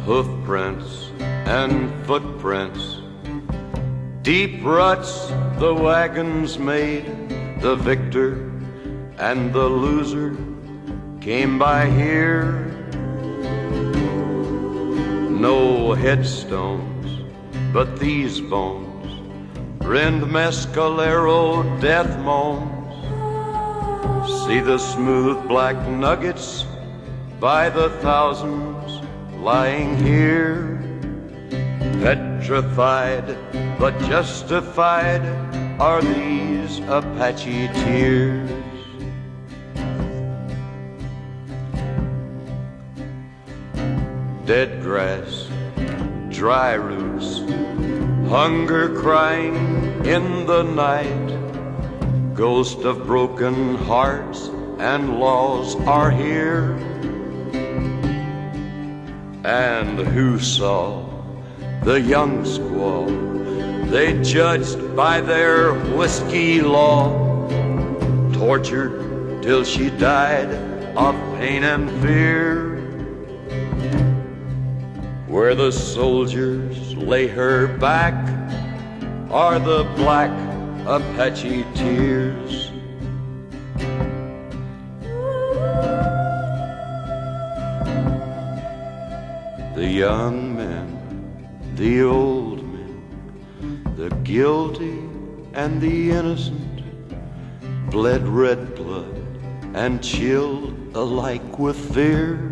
hoof prints and footprints, deep ruts the wagons made. The victor and the loser came by here. No headstones, but these bones rend Mescalero death moans. See the smooth black nuggets by the thousands lying here. Petrified but justified are these Apache tears. Dead grass, dry roots, hunger crying in the night. Ghost of broken hearts and laws are here. And who saw the young squaw? They judged by their whiskey law, tortured till she died of pain and fear. Where the soldiers lay her back are the black Apache tears. The young men, the old men, the guilty and the innocent bled red blood and chilled alike with fear.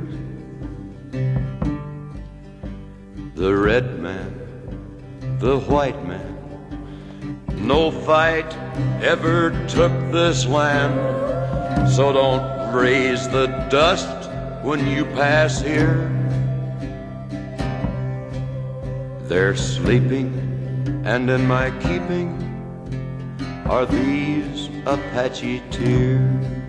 The red man, the white man, no fight ever took this land. So don't raise the dust when you pass here. They're sleeping, and in my keeping are these Apache tears.